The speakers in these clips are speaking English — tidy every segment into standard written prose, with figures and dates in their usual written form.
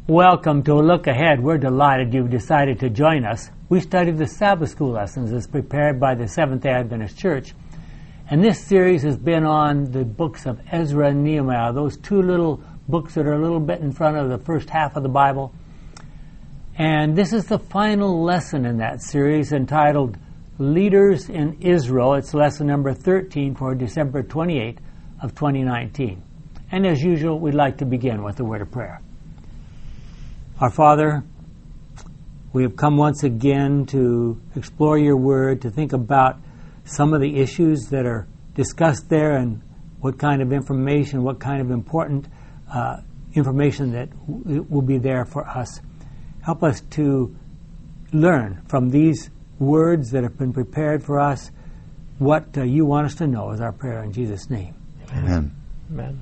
Welcome to A Look Ahead. We're delighted you've decided to join us. We studied the Sabbath School lessons as prepared by the Seventh-day Adventist Church. And this series has been on the books of Ezra and Nehemiah, those two little books that are a little bit in front of the first half of the Bible. And this is the final lesson in that series entitled Leaders in Israel. It's lesson number 13 for December 28 of 2019. And as usual, we'd like to begin with a word of prayer. Our Father, we have come once again to explore your word, to think about some of the issues that are discussed there and what kind of information, what kind of important information that will be there for us. Help us to learn from these words that have been prepared for us what you want us to know, is our prayer in Jesus' name. Amen. Amen.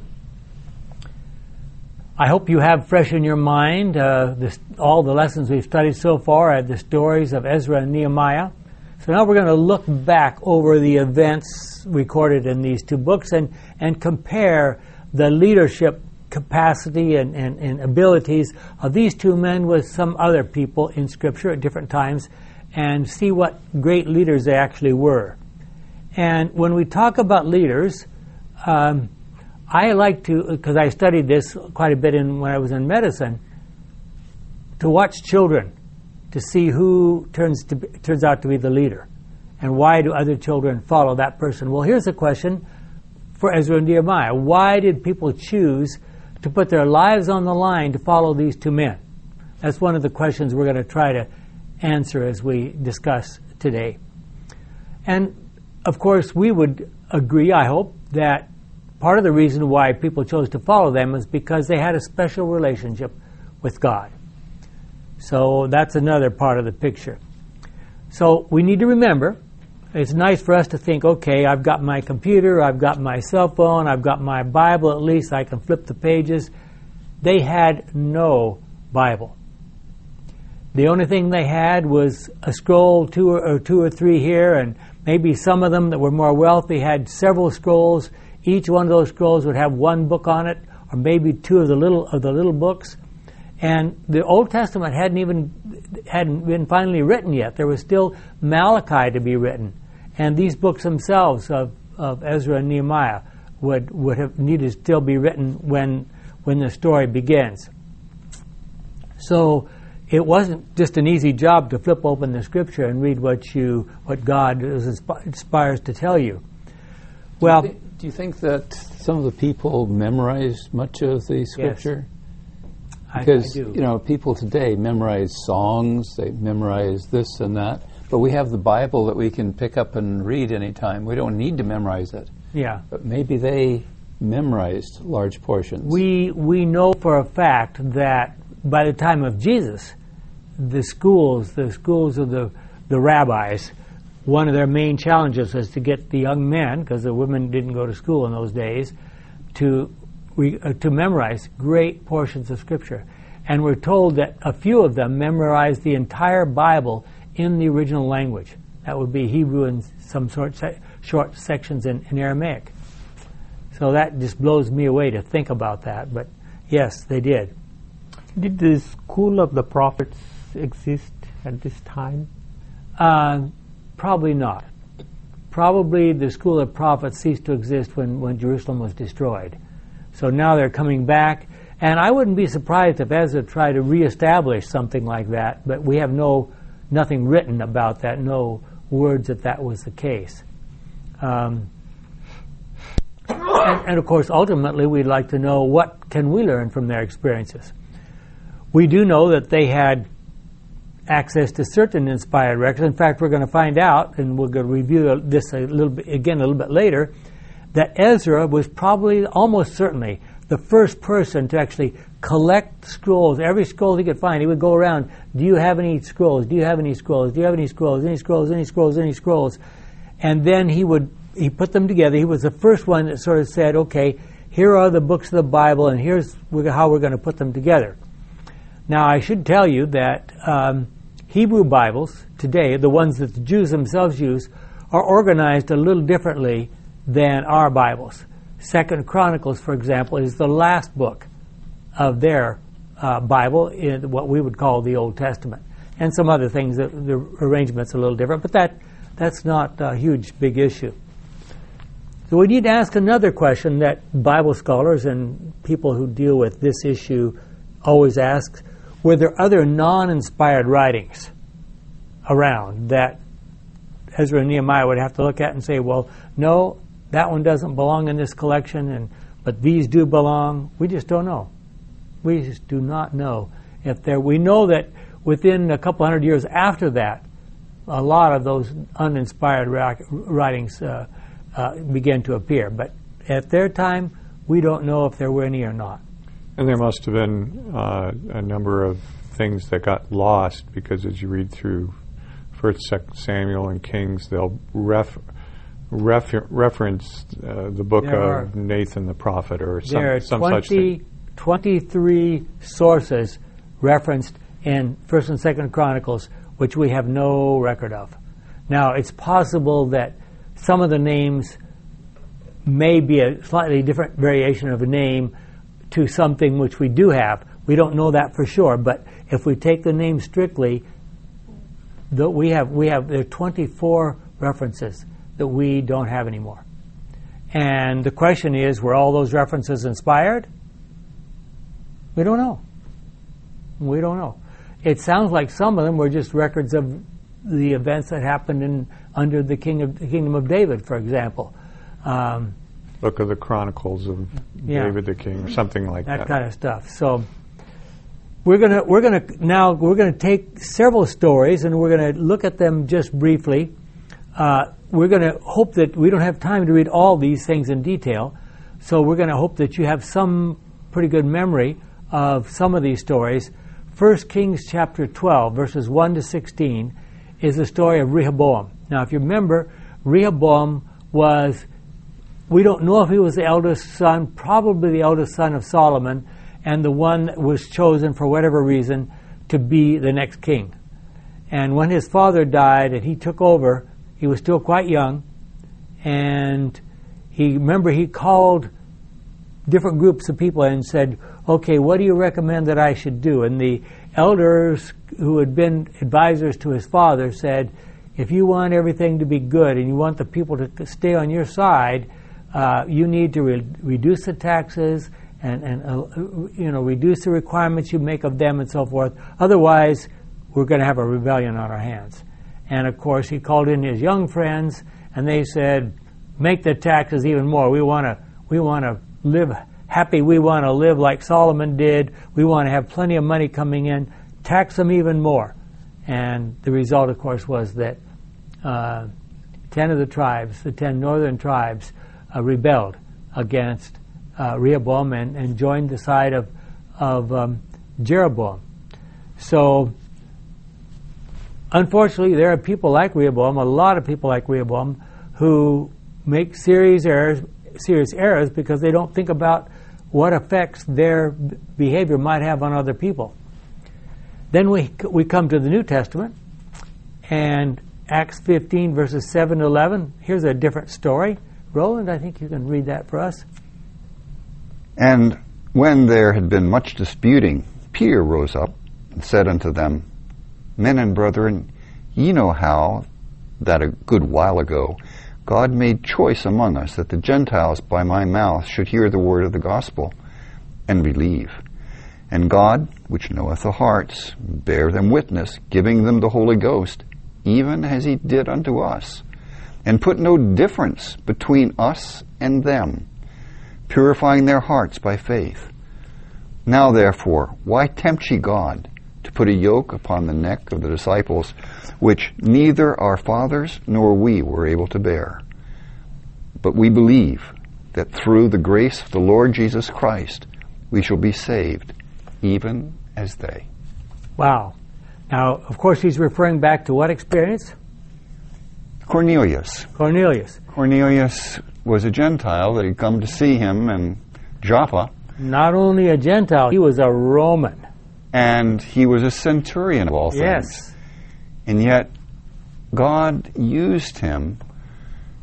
I hope you have fresh in your mind all the lessons we've studied so far at the stories of Ezra and Nehemiah. So now we're going to look back over the events recorded in these two books and compare the leadership capacity and abilities of these two men with some other people in Scripture at different times and see what great leaders they actually were. And when we talk about leaders, I like to, because I studied this quite a bit when I was in medicine, to watch children to see who turns out to be the leader and why do other children follow that person. Well, here's a question for Ezra and Nehemiah. Why did people choose to put their lives on the line to follow these two men? That's one of the questions we're going to try to answer as we discuss today. And, of course, we would agree, I hope, that part of the reason why people chose to follow them is because they had a special relationship with God. So that's another part of the picture. So we need to remember, it's nice for us to think, okay, I've got my computer, I've got my cell phone, I've got my Bible, at least I can flip the pages. They had no Bible. The only thing they had was a scroll, two or three here, and maybe some of them that were more wealthy had several scrolls. Each one of those scrolls would have one book on it, or maybe two of the little books. And the Old Testament hadn't been finally written yet. There was still Malachi to be written, and these books themselves of Ezra and Nehemiah would have needed to still be written when the story begins. So it wasn't just an easy job to flip open the Scripture and read what God inspires to tell you. Well. Do you think that some of the people memorized much of the Scripture? Yes, because, I do. People today memorize songs, they memorize this and that, but we have the Bible that we can pick up and read anytime. We don't need to memorize it. Yeah. But maybe they memorized large portions. We know for a fact that by the time of Jesus, the schools of the rabbis, one of their main challenges was to get the young men, because the women didn't go to school in those days, to memorize great portions of Scripture. And we're told that a few of them memorized the entire Bible in the original language. That would be Hebrew and some short sections in Aramaic. So that just blows me away to think about that. But yes, they did. Did the school of the prophets exist at this time? Probably not. Probably the school of prophets ceased to exist when Jerusalem was destroyed. So now they're coming back. And I wouldn't be surprised if Ezra tried to reestablish something like that, but we have nothing written about that, no words that was the case. And of course, ultimately, we'd like to know what can we learn from their experiences. We do know that they had access to certain inspired records. In fact, we're going to find out, and we're going to review this a little bit later, that Ezra was probably, almost certainly, the first person to actually collect scrolls. Every scroll he could find, he would go around, do you have any scrolls? Do you have any scrolls? Do you have any scrolls? Any scrolls? Any scrolls? Any scrolls? And then he put them together. He was the first one that sort of said, okay, here are the books of the Bible, and here's how we're going to put them together. Now, I should tell you that Hebrew Bibles today, the ones that the Jews themselves use, are organized a little differently than our Bibles. Second Chronicles, for example, is the last book of their Bible in what we would call the Old Testament. And some other things, the arrangement's a little different, but that's not a huge, big issue. So we need to ask another question that Bible scholars and people who deal with this issue always ask: were there other non-inspired writings around that Ezra and Nehemiah would have to look at and say, well, no, that one doesn't belong in this collection, but these do belong? We just don't know. We just do not know if there. We know that within a couple hundred years after that, a lot of those uninspired writings began to appear. But at their time, we don't know if there were any or not. And there must have been a number of things that got lost, because as you read through 1st, 2nd Samuel and Kings, they'll reference the book of Nathan the prophet or some such thing. 23 sources referenced in 1st and 2nd Chronicles, which we have no record of. Now, it's possible that some of the names may be a slightly different variation of a name to something which we do have. We don't know that for sure, but if we take the name strictly, there are 24 references that we don't have anymore. And the question is, were all those references inspired? We don't know. We don't know. It sounds like some of them were just records of the events that happened under the kingdom of David, for example. Book of the Chronicles of David the King, or something like that. That kind of stuff. So we're gonna take several stories, and we're gonna look at them just briefly. We're gonna hope that we don't have time to read all these things in detail. So we're gonna hope that you have some pretty good memory of some of these stories. 1 Kings chapter 12, verses 1 to 16, is the story of Rehoboam. Now, if you remember, Rehoboam we don't know if he was the eldest son, probably the eldest son of Solomon, and the one that was chosen for whatever reason to be the next king. And when his father died and he took over, he was still quite young, and he called different groups of people and said, okay, what do you recommend that I should do? And the elders who had been advisors to his father said, if you want everything to be good and you want the people to stay on your side, you need to reduce the taxes and reduce the requirements you make of them and so forth. Otherwise, we're going to have a rebellion on our hands. And of course, he called in his young friends, and they said, make the taxes even more. We want to live happy. We want to live like Solomon did. We want to have plenty of money coming in. Tax them even more. And the result, of course, was that 10 of the tribes, the 10 northern tribes, rebelled against Rehoboam and joined the side of Jeroboam. So, unfortunately, there are people like Rehoboam, a lot of people like Rehoboam, who make serious errors because they don't think about what effects their behavior might have on other people. Then we come to the New Testament, and Acts 15, verses 7 to 11. Here's a different story. Roland, I think you can read that for us. And when there had been much disputing, Peter rose up and said unto them, Men and brethren, ye know how that a good while ago God made choice among us that the Gentiles by my mouth should hear the word of the gospel and believe. And God, which knoweth the hearts, bare them witness, giving them the Holy Ghost, even as he did unto us, and put no difference between us and them, purifying their hearts by faith. Now therefore, why tempt ye God to put a yoke upon the neck of the disciples, which neither our fathers nor we were able to bear? But we believe that through the grace of the Lord Jesus Christ we shall be saved, even as they. Wow. Now, of course, he's referring back to what experience? Cornelius. Cornelius was a Gentile that had come to see him in Joppa. Not only a Gentile, he was a Roman. And he was a centurion of all things. Yes. And yet, God used him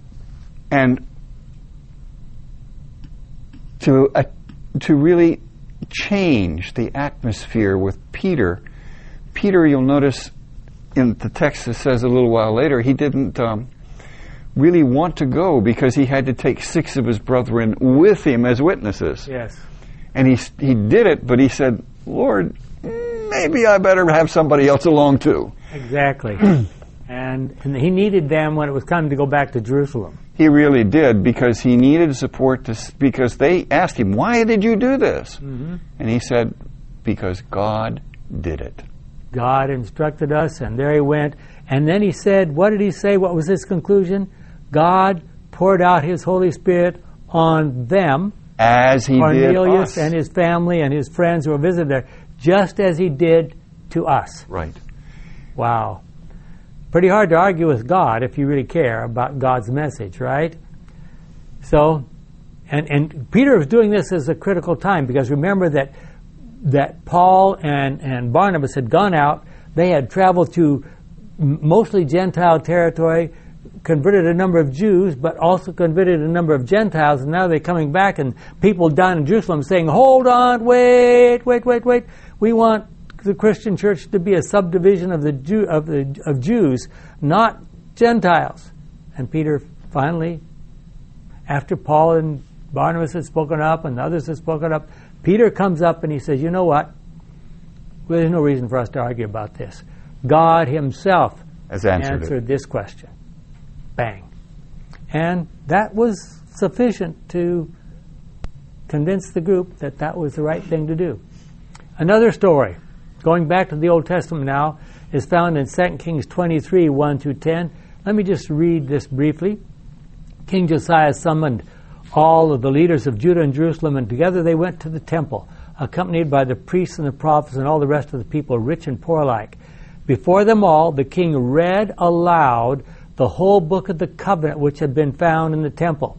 and to really change the atmosphere with Peter. Peter, you'll notice in the text it says a little while later, he didn't really want to go because he had to take 6 of his brethren with him as witnesses. Yes. And he did it, but he said, Lord, maybe I better have somebody else along too. Exactly. and he needed them when it was time to go back to Jerusalem. He really did, because he needed support because they asked him, why did you do this? Mm-hmm. And he said, because God did it. God instructed us, and there he went. And then he said, what did he say? What was his conclusion? God poured out his Holy Spirit on them, as he Cornelius did us. and his family and his friends who were visited there, just as he did to us. Right. Wow. Pretty hard to argue with God if you really care about God's message, right? So, and Peter was doing this as a critical time, because remember that Paul and Barnabas had gone out. They had traveled to mostly Gentile territory, converted a number of Jews, but also converted a number of Gentiles, and now they're coming back, and people down in Jerusalem saying, hold on, wait. We want the Christian church to be a subdivision of Jews, not Gentiles. And Peter finally, after Paul and Barnabas had spoken up and others had spoken up, Peter comes up and he says, you know what? Well, there's no reason for us to argue about this. God himself has answered this question. Bang. And that was sufficient to convince the group that that was the right thing to do. Another story, going back to the Old Testament now, is found in 2 Kings 23, 1-10. Let me just read this briefly. King Josiah summoned all of the leaders of Judah and Jerusalem, and together they went to the temple, accompanied by the priests and the prophets and all the rest of the people, rich and poor alike. Before them all, the king read aloud the whole book of the covenant which had been found in the temple.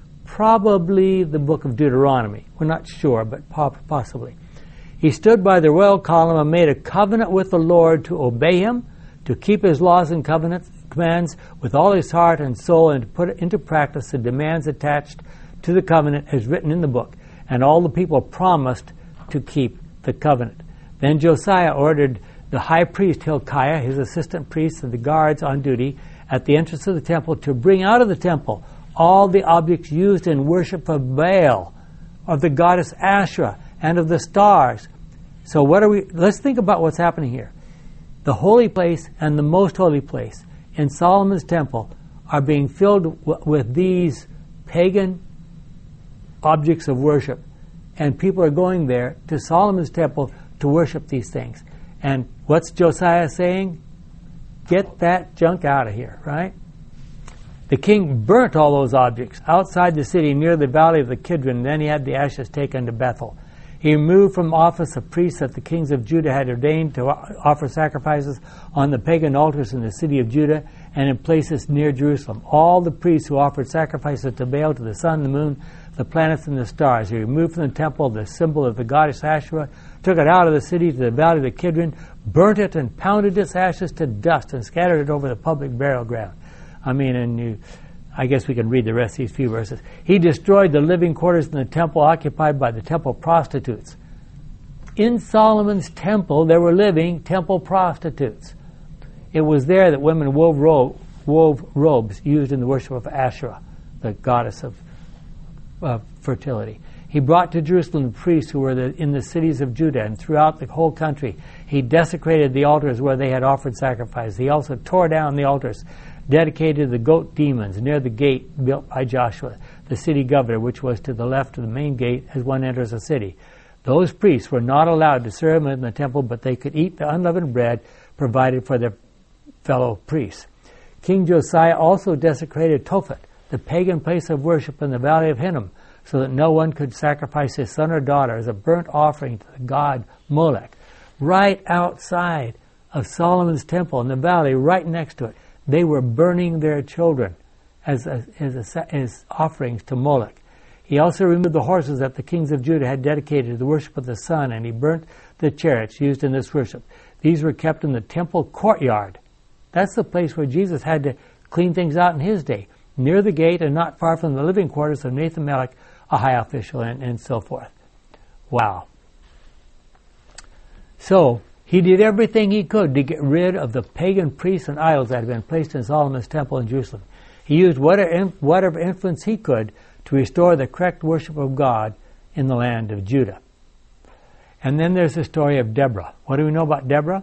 Probably the book of Deuteronomy. We're not sure, but possibly. He stood by the royal column and made a covenant with the Lord to obey him, to keep his laws and commands with all his heart and soul, and to put into practice the demands attached to the covenant as written in the book. And all the people promised to keep the covenant. Then Josiah ordered the high priest Hilkiah, his assistant priests, and the guards on duty at the entrance of the temple to bring out of the temple all the objects used in worship of Baal, of the goddess Asherah, and of the stars. So let's think about what's happening here. The holy place and the most holy place in Solomon's temple are being filled with these pagan objects of worship. And people are going there to Solomon's temple to worship these things. And what's Josiah saying? Get that junk out of here, right? The king burnt all those objects outside the city near the valley of the Kidron. Then he had the ashes taken to Bethel. He removed from office a priest that the kings of Judah had ordained to offer sacrifices on the pagan altars in the city of Judah and in places near Jerusalem. All the priests who offered sacrifices to Baal, to the sun, the moon, the planets, and the stars. He removed from the temple the symbol of the goddess Asherah, took it out of the city to the valley of the Kidron, burnt it and pounded its ashes to dust and scattered it over the public burial ground. I guess we can read the rest of these few verses. He destroyed the living quarters in the temple occupied by the temple prostitutes. In Solomon's temple, there were living temple prostitutes. It was there that women wove robes used in the worship of Asherah, the goddess of fertility. He brought to Jerusalem the priests who were in the cities of Judah and throughout the whole country. He desecrated the altars where they had offered sacrifice. He also tore down the altars dedicated to the goat demons near the gate built by Joshua, the city governor, which was to the left of the main gate as one enters a city. Those priests were not allowed to serve in the temple, but they could eat the unleavened bread provided for their fellow priests. King Josiah also desecrated Tophet, the pagan place of worship in the valley of Hinnom, so that no one could sacrifice his son or daughter as a burnt offering to the god Molech. Right outside of Solomon's temple in the valley, right next to it, they were burning their children as offerings to Molech. He also removed the horses that the kings of Judah had dedicated to the worship of the sun, and he burnt the chariots used in this worship. These were kept in the temple courtyard. That's the place where Jesus had to clean things out in his day, near the gate and not far from the living quarters of Nathan Melech, a high official, and so forth. Wow. So he did everything he could to get rid of the pagan priests and idols that had been placed in Solomon's temple in Jerusalem. He used whatever influence he could to restore the correct worship of God in the land of Judah. And then there's the story of Deborah. What do we know about Deborah?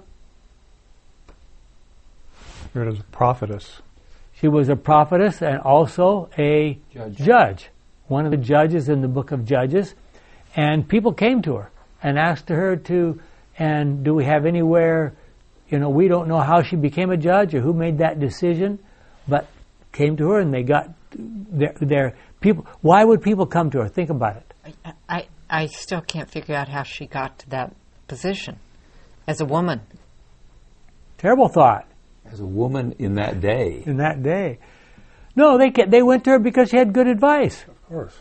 She was a prophetess. She was a prophetess and also a judge. One of the judges in the book of Judges. And people came to her and asked her to, and do we have anywhere, we don't know how she became a judge or who made that decision, but came to her and they got their people. Why would people come to her? Think about it. I still can't figure out how she got to that position as a woman. Terrible thought. As a woman in that day. In that day. No, they went to her because she had good advice. Of course.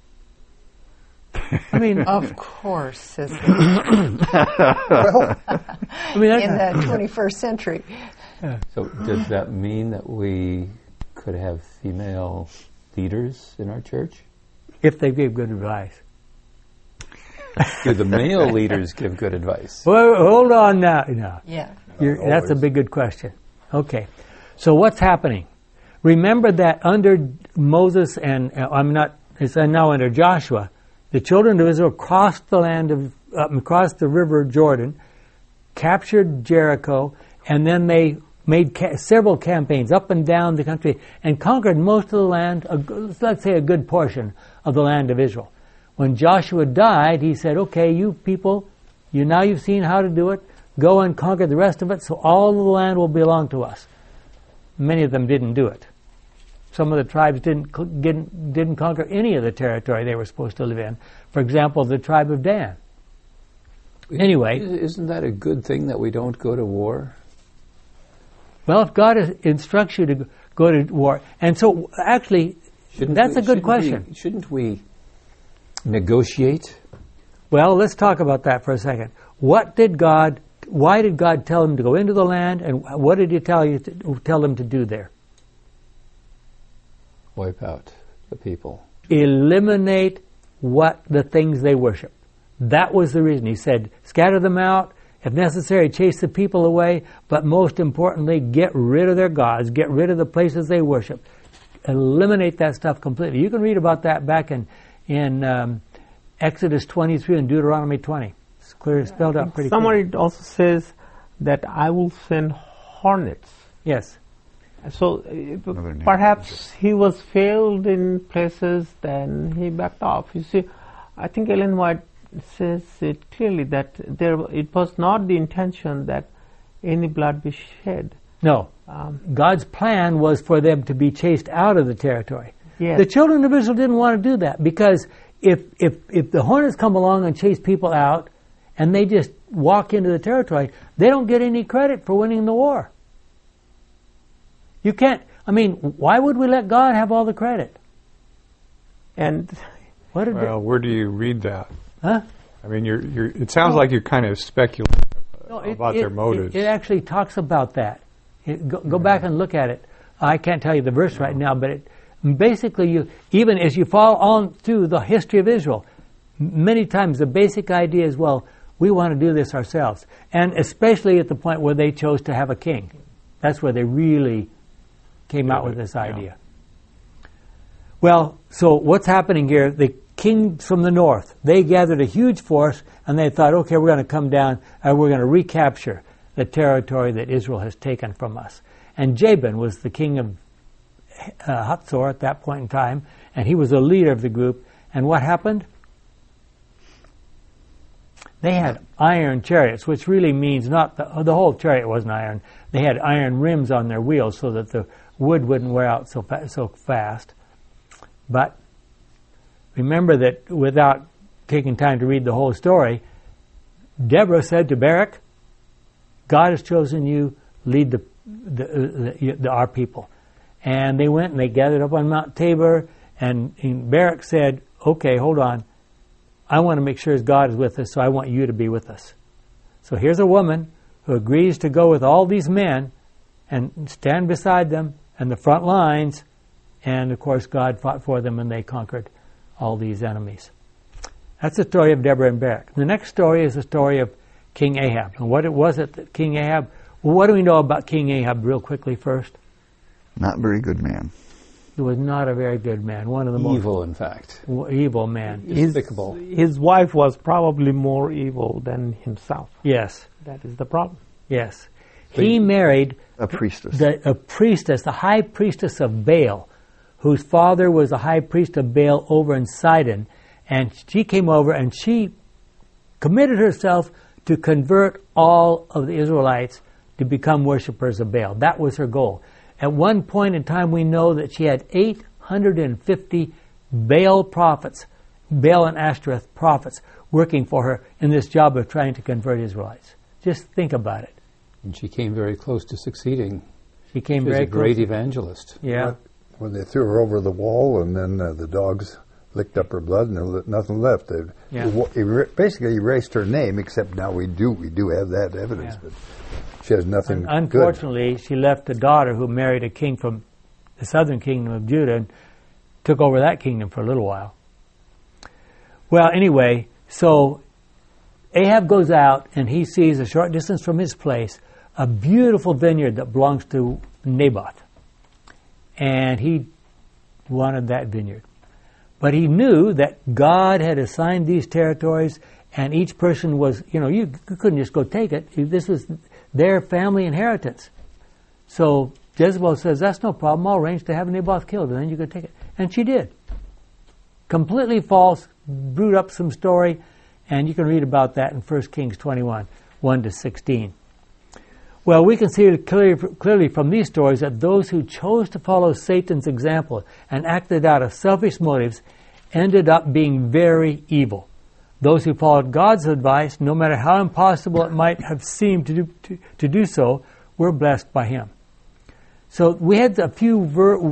I mean, of course, says well, I mean, in the 21st century. So does that mean that we could have female leaders in our church? If they gave good advice. Do the male leaders give good advice? Well, hold on now. No. Yeah. That's a big good question. Okay. So what's happening? Remember that under Moses and it's now under Joshua, the children of Israel crossed the crossed the river Jordan, captured Jericho, and then they made several campaigns up and down the country and conquered most of the land, let's say a good portion of the land of Israel. When Joshua died, he said, okay, you people, you've seen how to do it, go and conquer the rest of it, so all of the land will belong to us. Many of them didn't do it. Some of the tribes didn't conquer any of the territory they were supposed to live in. For example, the tribe of Dan. Anyway. Isn't that a good thing that we don't go to war? Well, if God instructs you to go to war, and so actually, that's a good question. Shouldn't we negotiate? Well, let's talk about that for a second. Why did God tell them to go into the land, and what did He tell them to do there? Wipe out the people. Eliminate the things they worship. That was the reason. He said, scatter them out, if necessary, chase the people away, but most importantly, get rid of their gods, get rid of the places they worship. Eliminate that stuff completely. You can read about that back in Exodus 23 and Deuteronomy 20. It's clear, spelled out pretty clear. Somewhere it also says that I will send hornets. Yes. So perhaps he was failed in places, then he backed off. You see, I think Ellen White says it clearly that it was not the intention that any blood be shed. No. God's plan was for them to be chased out of the territory. Yes. The children of Israel didn't want to do that because if the hornets come along and chase people out and they just walk into the territory, they don't get any credit for winning the war. You can't, why would we let God have all the credit? And where do you read that? Huh? It sounds like you're kind of speculating about their motives. It actually talks about that. Go back and look at it. I can't tell you the verse right now, but basically, even as you follow on through the history of Israel, many times the basic idea is, well, we want to do this ourselves. And especially at the point where they chose to have a king. That's where they really came out with this idea. Well, so what's happening here? The kings from the north, they gathered a huge force and they thought, okay, we're going to come down and we're going to recapture the territory that Israel has taken from us. And Jabin was the king of Hatzor at that point in time, and he was the leader of the group. And what happened? They had iron chariots, which really means not the whole chariot wasn't iron. They had iron rims on their wheels so that the wood wouldn't wear out so fast. But remember that without taking time to read the whole story, Deborah said to Barak, God has chosen you, lead our people. And they went and they gathered up on Mount Tabor, and Barak said, okay, hold on. I want to make sure God is with us, so I want you to be with us. So here's a woman who agrees to go with all these men and stand beside them in the front lines, and of course God fought for them and they conquered all these enemies. That's the story of Deborah and Barak. The next story is the story of King Ahab. And what was it that King Ahab... Well, what do we know about King Ahab real quickly first? Not very good man. He was not a very good man. One of the Evil, in fact. evil man. Despicable. His wife was probably more evil than himself. Yes. That is the problem. Yes. He married A priestess. a priestess, the high priestess of Baal, whose father was the high priest of Baal over in Sidon. And she came over and she committed herself to convert all of the Israelites to become worshipers of Baal. That was her goal. At one point in time, we know that she had 850 Baal prophets, Baal and Ashtoreth prophets, working for her in this job of trying to convert Israelites. Just think about it. And she came very close to succeeding. She came She was very a great close. evangelist. Yeah. When they threw her over the wall, and then the dogs licked up her blood, and there was nothing left. They basically erased her name, except now we do have that evidence, Yeah. but she has nothing good. Unfortunately, she left a daughter who married a king from the southern kingdom of Judah and took over that kingdom for a little while. Well, anyway, so Ahab goes out and he sees a short distance from his place a beautiful vineyard that belongs to Naboth. And he wanted that vineyard. But he knew that God had assigned these territories and each person was, you couldn't just go take it. This was their family inheritance. So Jezebel says, that's no problem. I'll arrange to have Naboth killed and then you can take it. And she did. Completely false, brewed up some story, and you can read about that in 1 Kings 21, 1-16. Well, we can see clearly from these stories that those who chose to follow Satan's example and acted out of selfish motives ended up being very evil. Those who followed God's advice, no matter how impossible it might have seemed to do so, were blessed by Him. So we had a few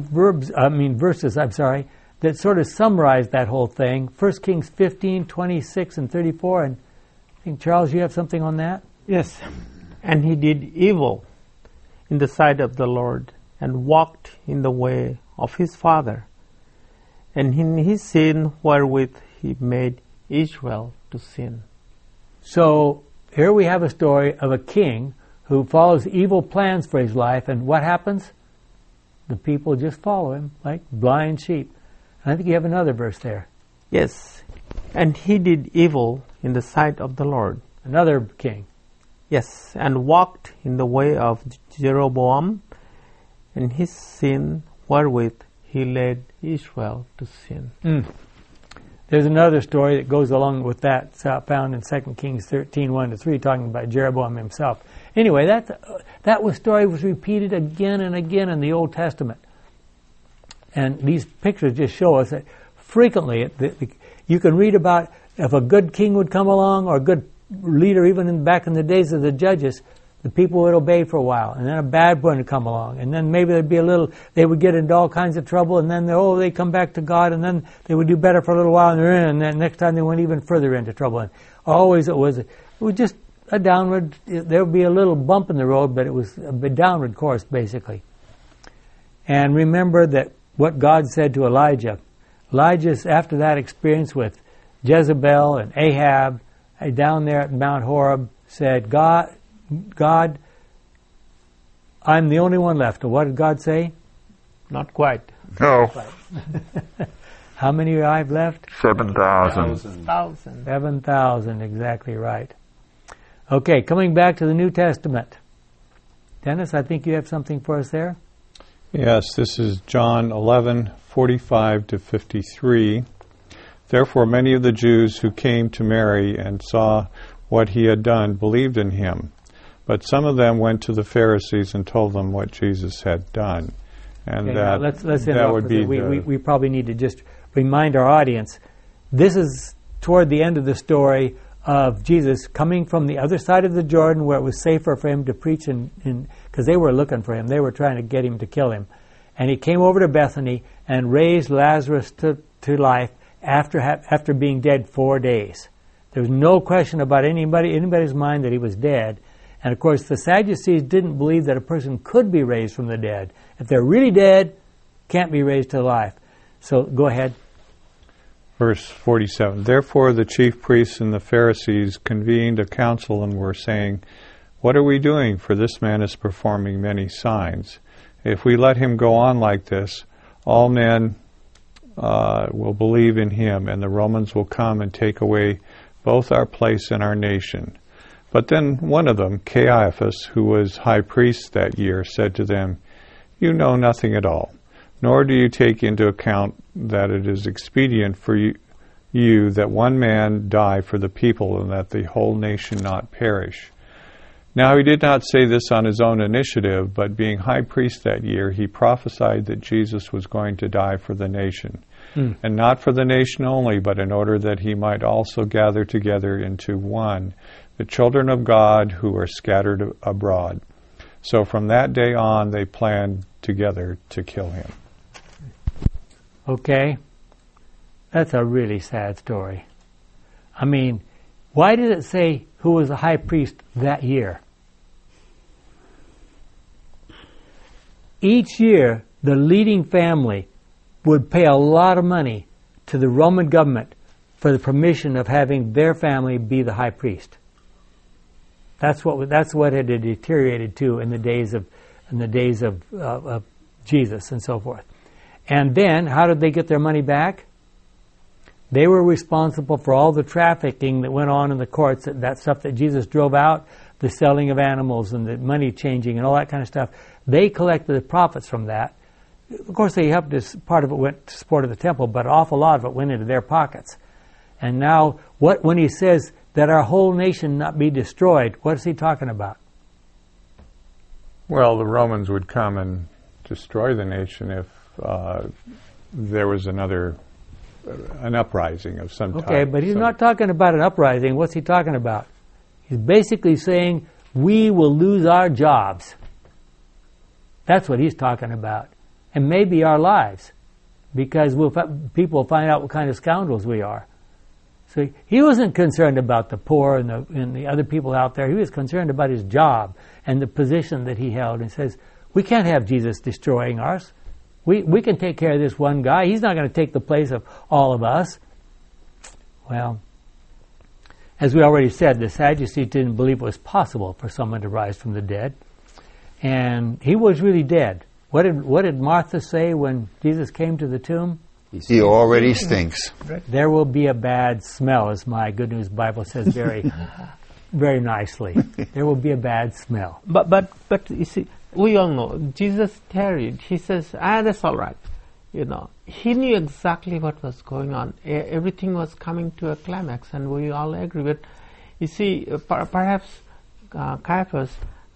verses that sort of summarized that whole thing. 1 Kings 15, 26, and 34. And I think, Charles, you have something on that? Yes. And he did evil in the sight of the Lord and walked in the way of his father, and in his sin wherewith he made Israel to sin. So here we have a story of a king who follows evil plans for his life, and what happens? The people just follow him like blind sheep. And I think you have another verse there. Yes. And he did evil in the sight of the Lord. Another king. Yes, and walked in the way of Jeroboam, and his sin wherewith he led Israel to sin. There's another story that goes along with that, found in 2 Kings 13, 1-3, talking about Jeroboam himself. Anyway, that story was repeated again and again in the Old Testament. And these pictures just show us that frequently you can read about if a good king would come along or a good leader, even back in the days of the judges, the people would obey for a while, and then a bad one would come along, and then maybe they would get into all kinds of trouble, and then they come back to God, and then they would do better for a little while, and they're in, and then next time they went even further into trouble. And always it was just a downward. There would be a little bump in the road, but it was a downward course basically. And remember that what God said to Elijah. Elijah's after that experience with Jezebel and Ahab, down there at Mount Horeb, said, God, I'm the only one left. And what did God say? Not quite. No. How many I've left? 7,000. 7,000, exactly right. Okay, coming back to the New Testament. Dennis, I think you have something for us there? Yes, this is John 11:45-53. Therefore, many of the Jews who came to Mary and saw what he had done believed in him. But some of them went to the Pharisees and told them what Jesus had done. And Okay, that, let's that would be we probably need to just remind our audience, this is toward the end of the story of Jesus coming from the other side of the Jordan where it was safer for him to preach, because they were looking for him. They were trying to get him to kill him. And he came over to Bethany and raised Lazarus to life after being dead 4 days. There was no question about anybody's mind that he was dead. And of course, the Sadducees didn't believe that a person could be raised from the dead. If they're really dead, can't be raised to life. So go ahead. Verse 47, Therefore the chief priests and the Pharisees convened a council and were saying, What are we doing? For this man is performing many signs. If we let him go on like this, all men will believe in him, and the Romans will come and take away both our place and our nation. But then one of them, Caiaphas, who was high priest that year, said to them, You know nothing at all, nor do you take into account that it is expedient for you that one man die for the people, and that the whole nation not perish. Now he did not say this on his own initiative, but being high priest that year, he prophesied that Jesus was going to die for the nation. And not for the nation only, but in order that he might also gather together into one the children of God who are scattered abroad. So from that day on, they planned together to kill him. Okay, that's a really sad story. I mean, why did it say who was the high priest that year? Each year, the leading family would pay a lot of money to the Roman government for the permission of having their family be the high priest. That's what had deteriorated too in the days of Jesus and so forth. And then, how did they get their money back? They were responsible for all the trafficking that went on in the courts, that stuff that Jesus drove out, the selling of animals and the money changing and all that kind of stuff. They collected the profits from that. Of course, they helped us. Part of it went to support of the temple, but an awful lot of it went into their pockets. And now, when he says that our whole nation not be destroyed, what is he talking about? Well, the Romans would come and destroy the nation if there was an uprising of some type. Okay, but he's not talking about an uprising. What's he talking about? He's basically saying we will lose our jobs. That's what he's talking about. And maybe our lives, because people will find out what kind of scoundrels we are. So he wasn't concerned about the poor and the other people out there. He was concerned about his job and the position that he held. And says, we can't have Jesus destroying us. We can take care of this one guy. He's not going to take the place of all of us. Well, as we already said, the Sadducees didn't believe it was possible for someone to rise from the dead. And he was really dead. What did Martha say when Jesus came to the tomb? He already stinks. There will be a bad smell, as my Good News Bible says very, very nicely. There will be a bad smell. But you see, we all know Jesus tarried. He says, that's all right. You know, he knew exactly what was going on. Everything was coming to a climax, and we all agree. But you see, perhaps Caiaphas,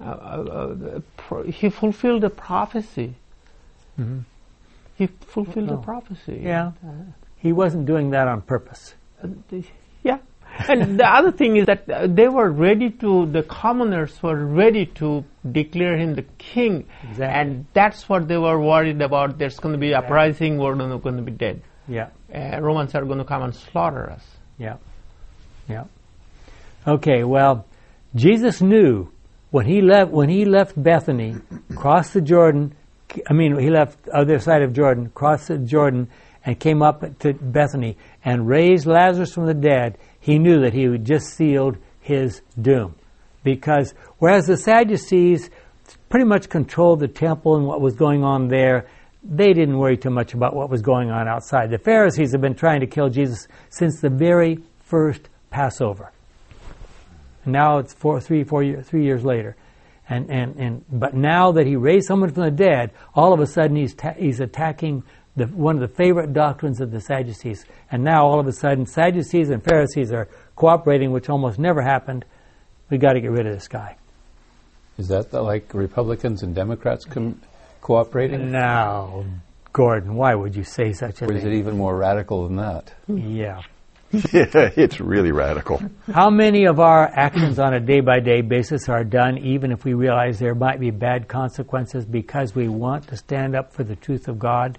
he fulfilled the prophecy. Mm-hmm. He fulfilled the prophecy. Yeah. He wasn't doing that on purpose. Yeah. And the other thing is that the commoners were ready to declare him the king. Exactly. And that's what they were worried about. There's going to be uprising, we're going to be dead. Yeah. Romans are going to come and slaughter us. Yeah. Yeah. Okay, well, Jesus knew when he left Bethany, crossed the Jordan, he left the other side of Jordan, crossed the Jordan, and came up to Bethany and raised Lazarus from the dead. He knew that he had just sealed his doom. Because whereas the Sadducees pretty much controlled the temple and what was going on there, they didn't worry too much about what was going on outside. The Pharisees have been trying to kill Jesus since the very first Passover. And now it's 3 years later. But now that he raised someone from the dead, all of a sudden he's attacking one of the favorite doctrines of the Sadducees. And now all of a sudden Sadducees and Pharisees are cooperating, which almost never happened. We've got to get rid of this guy. Is that like Republicans and Democrats cooperating? No, Gordon, why would you say such a thing? Or is it even more radical than that? Yeah. Yeah, it's really radical. How many of our actions on a day-by-day basis are done even if we realize there might be bad consequences because we want to stand up for the truth of God?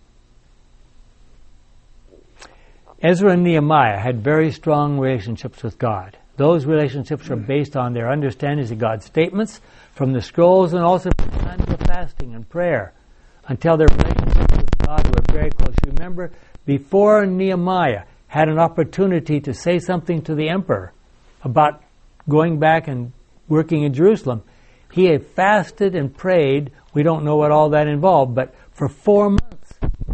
Ezra and Nehemiah had very strong relationships with God. Those relationships were based on their understandings of God's statements from the scrolls and also from times of fasting and prayer until their relationships with God were very close. Remember, before Nehemiah had an opportunity to say something to the emperor about going back and working in Jerusalem, he had fasted and prayed. We don't know what all that involved, but for 4 months.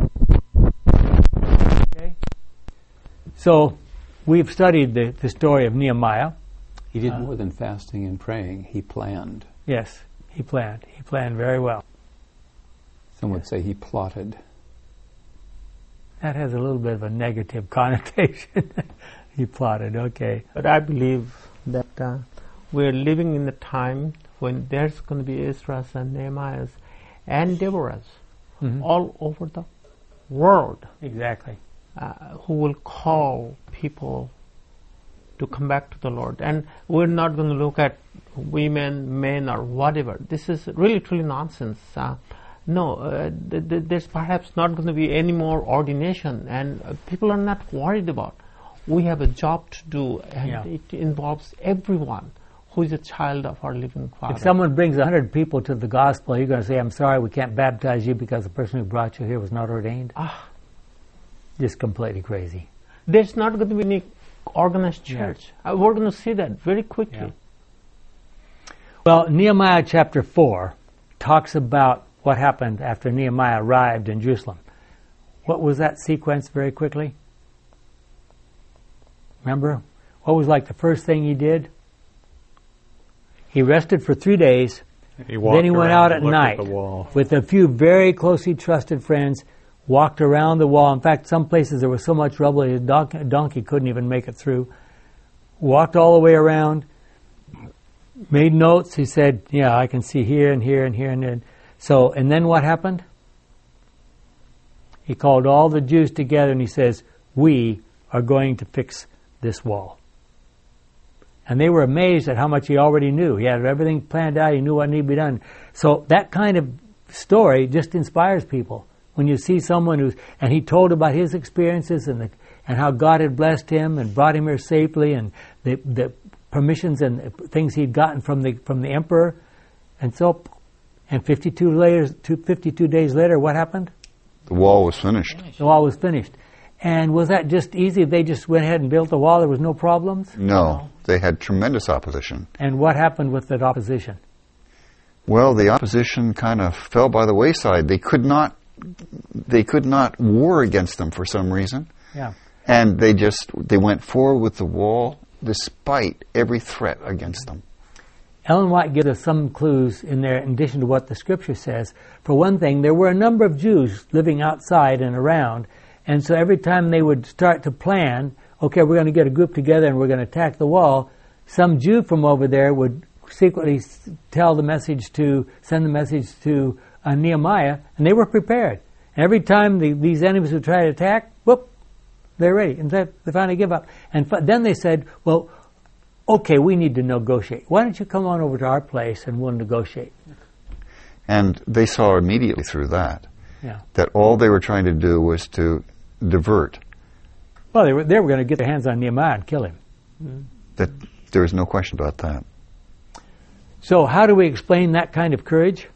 Okay? So we've studied the story of Nehemiah. He did more than fasting and praying. He planned. Yes, he planned. He planned very well. Some would say he plotted. That has a little bit of a negative connotation. He plotted, okay. But I believe that we're living in a time when there's going to be Ezras and Nehemiahs and Deborahs all over the world. Exactly. Who will call people to come back to the Lord. And we're not going to look at women, men, or whatever. This is really, truly nonsense. There's perhaps not going to be any more ordination, and people are not worried about. We have a job to do, and it involves everyone who is a child of our living Father. If someone brings 100 people to the gospel, you're going to say, I'm sorry, we can't baptize you because the person who brought you here was not ordained? Just completely crazy. There's not going to be any organized church. We're going to see that very quickly. Yeah. Well, Nehemiah chapter 4 talks about what happened after Nehemiah arrived in Jerusalem. What was that sequence very quickly? Remember? What was like the first thing he did? He rested for 3 days. Then he went out at night with a few very closely trusted friends, walked around the wall. In fact, some places there was so much rubble his donkey couldn't even make it through. Walked all the way around, made notes. He said, yeah, I can see here and here and here and there. So, and then what happened? He called all the Jews together and he says, we are going to fix this wall. And they were amazed at how much he already knew. He had everything planned out. He knew what needed to be done. So that kind of story just inspires people. When you see someone and he told about his experiences and how God had blessed him and brought him here safely, and the permissions and things he'd gotten from the emperor. And so, and 52 days later, what happened? The wall was finished. The wall was finished. And was that just easy? They just went ahead and built the wall? There was no problems? No. They had tremendous opposition. And what happened with that opposition? Well, the opposition kind of fell by the wayside. They could not war against them for some reason. Yeah. And they went forward with the wall despite every threat against them. Ellen White gives us some clues in there in addition to what the Scripture says. For one thing, there were a number of Jews living outside and around, and so every time they would start to plan, okay, we're going to get a group together and we're going to attack the wall, some Jew from over there would secretly send the message to Nehemiah, and they were prepared. And every time these enemies would try to attack, whoop, they're ready. And they finally give up. And then they said, well, okay, we need to negotiate. Why don't you come on over to our place and we'll negotiate? And they saw immediately through that that all they were trying to do was to divert. Well, they were going to get their hands on Nehemiah and kill him. That there was no question about that. So how do we explain that kind of courage?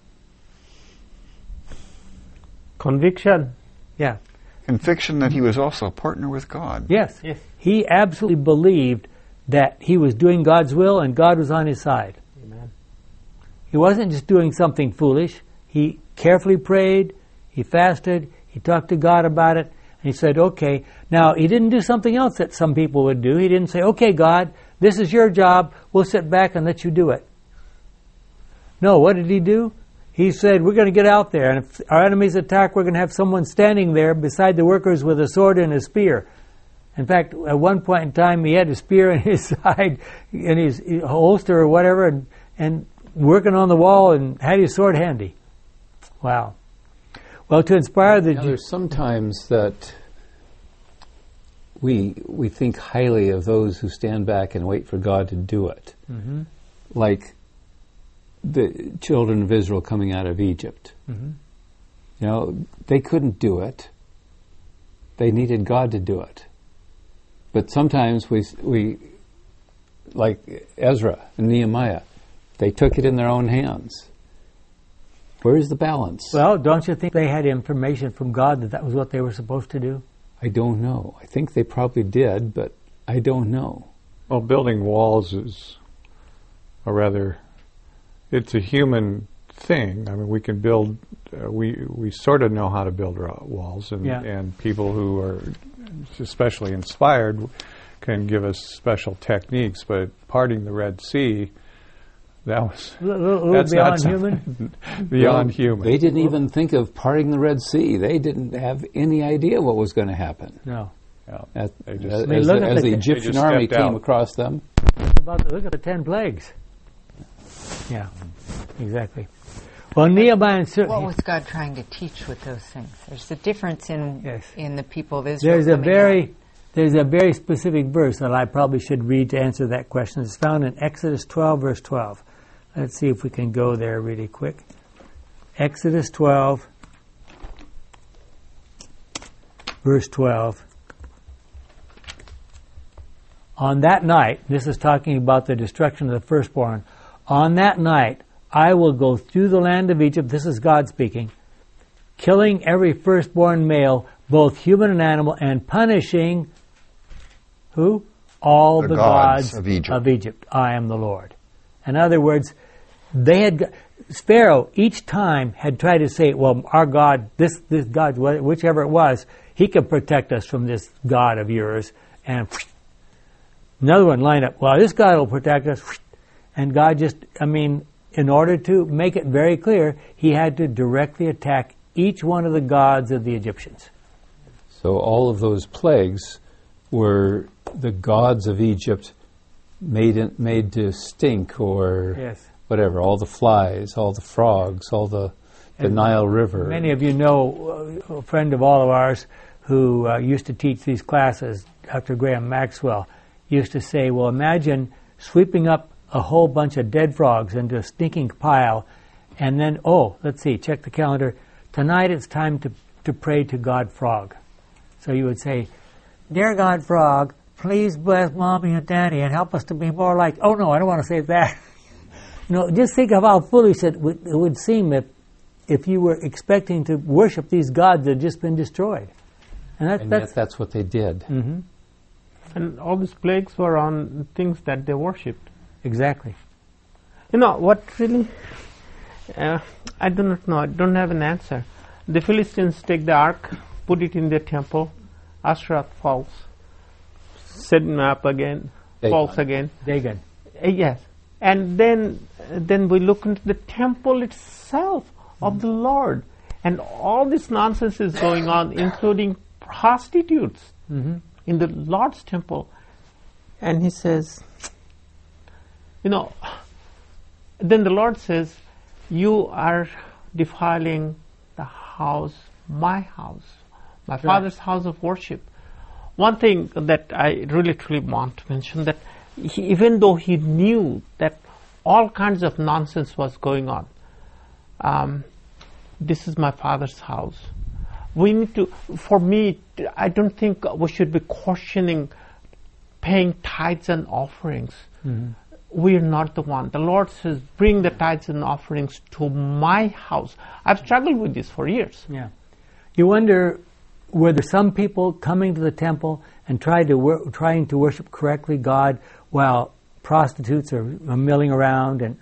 Conviction. Yeah. Conviction that he was also a partner with God. Yes. He absolutely believed that he was doing God's will and God was on his side. Amen. He wasn't just doing something foolish. He carefully prayed, he fasted, he talked to God about it, and he said, okay. Now, he didn't do something else that some people would do. He didn't say, okay, God, this is your job. We'll sit back and let you do it. No, what did he do? He said, we're going to get out there, and if our enemies attack, we're going to have someone standing there beside the workers with a sword and a spear. In fact, at one point in time, he had a spear in his side, in his holster or whatever, and working on the wall and had his sword handy. Wow. Well, to inspire the... There's sometimes that we think highly of those who stand back and wait for God to do it. Mm-hmm. Like the children of Israel coming out of Egypt. Mm-hmm. You know, they couldn't do it. They needed God to do it. But sometimes we like Ezra and Nehemiah, they took it in their own hands. Where is the balance? Well, don't you think they had information from God that was what they were supposed to do? I don't know. I think they probably did, but I don't know. Well, building walls is it's a human thing. I mean, we can build, we sort of know how to build walls, and people who are especially inspired can give us special techniques, but parting the Red Sea, that's beyond human? Beyond human. They didn't even think of parting the Red Sea. They didn't have any idea what was going to happen. No. Yeah. As the Egyptian army came across them. Look at the 10 plagues. Yeah, exactly. Well, Nehemiah and what was God trying to teach with those things? There's a difference in the people of Israel. There's a very specific verse that I probably should read to answer that question. It's found in Exodus 12, verse 12. Let's see if we can go there really quick. Exodus 12, verse 12. On that night, this is talking about the destruction of the firstborn. On that night, I will go through the land of Egypt, this is God speaking, killing every firstborn male, both human and animal, and punishing, who? All the gods of Egypt. I am the Lord. In other words, Pharaoh each time had tried to say, well, our God, this God, whichever it was, he can protect us from this God of yours. And another one lined up, well, this God will protect us. And God in order to make it very clear, he had to directly attack each one of the gods of the Egyptians. So all of those plagues were the gods of Egypt made to stink, or whatever, all the flies, all the frogs, all the Nile River. Many of you know a friend of all of ours who used to teach these classes, Dr. Graham Maxwell, used to say, well, imagine sweeping up a whole bunch of dead frogs into a stinking pile, and then, check the calendar, tonight it's time to pray to God Frog. So you would say, dear God Frog, please bless Mommy and Daddy and help us to be more like, oh no, I don't want to say that. Just think of how foolish it would seem if you were expecting to worship these gods that had just been destroyed. And that's what they did. Mm-hmm. And all these plagues were on things that they worshipped. Exactly. What really, I do not know, I don't have an answer. The Philistines take the ark, put it in their temple, Ashtaroth falls, set him up again, falls again. Dagon. Yes. And then we look into the temple itself of the Lord, and all this nonsense is going on, including prostitutes in the Lord's temple. And he says, then the Lord says, you are defiling the house, my Father's house of worship. One thing that I really truly want to mention, that even though he knew that all kinds of nonsense was going on, this is my Father's house. We need to, I don't think we should be questioning paying tithes and offerings. Mm-hmm. We are not the one. The Lord says, bring the tithes and offerings to my house. I've struggled with this for years. Yeah. You wonder, were there some people coming to the temple and trying to worship correctly God while prostitutes are milling around? And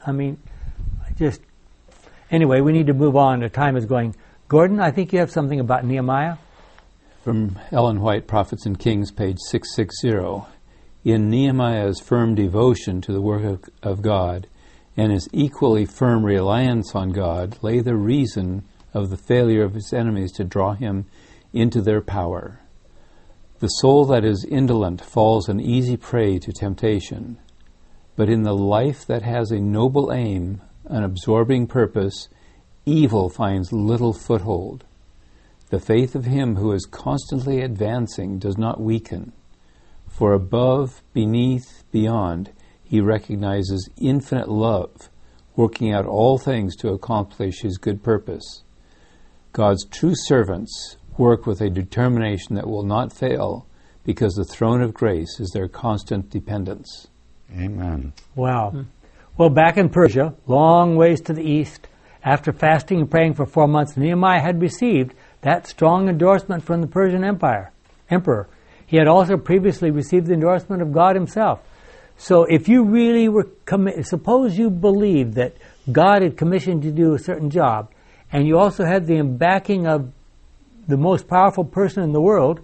anyway, we need to move on. The time is going. Gordon, I think you have something about Nehemiah. From Ellen White, Prophets and Kings, page 660. In Nehemiah's firm devotion to the work of God and his equally firm reliance on God lay the reason of the failure of his enemies to draw him into their power. The soul that is indolent falls an easy prey to temptation, but in the life that has a noble aim, an absorbing purpose, evil finds little foothold. The faith of him who is constantly advancing does not weaken. For above, beneath, beyond, he recognizes infinite love, working out all things to accomplish his good purpose. God's true servants work with a determination that will not fail, because the throne of grace is their constant dependence. Amen. Wow. Well, back in Persia, long ways to the east, after fasting and praying for 4 months, Nehemiah had received that strong endorsement from the Persian Empire. emperor. He had also previously received the endorsement of God himself. So if you really were suppose you believed that God had commissioned you to do a certain job, and you also had the backing of the most powerful person in the world,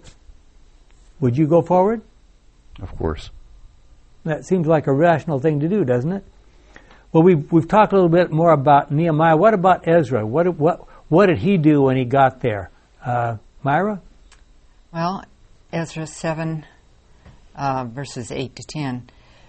would you go forward? Of course. That seems like a rational thing to do, doesn't it? Well, we've talked a little bit more about Nehemiah. What about Ezra? What did he do when he got there? Myra? Well, Ezra 7, verses 8 to 10.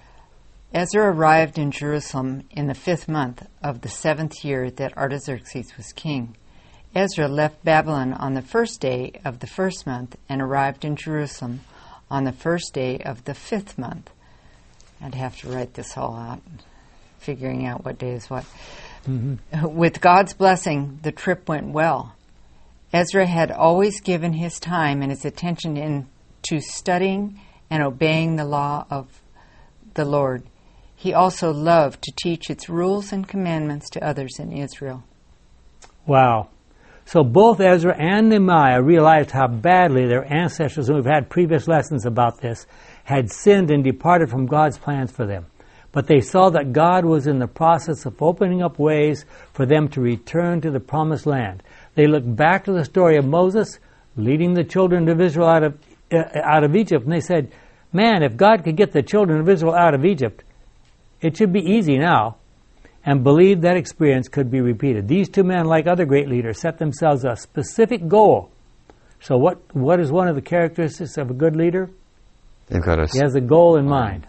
Ezra arrived in Jerusalem in the 5th month of the 7th year that Artaxerxes was king. Ezra left Babylon on the 1st day of the 1st month and arrived in Jerusalem on the 1st day of the 5th month. I'd have to write this all out, figuring out what day is what. Mm-hmm. With God's blessing, the trip went well. Ezra had always given his time and his attention to studying and obeying the law of the Lord. He also loved to teach its rules and commandments to others in Israel. Wow. So both Ezra and Nehemiah realized how badly their ancestors, and we've had previous lessons about this, had sinned and departed from God's plans for them. But they saw that God was in the process of opening up ways for them to return to the promised land. They looked back to the story of Moses leading the children of Israel out of Egypt, and they said, man, if God could get the children of Israel out of Egypt, it should be easy now, and believed that experience could be repeated. These two men, like other great leaders, set themselves a specific goal. So what is one of the characteristics of a good leader? He has a goal in mind.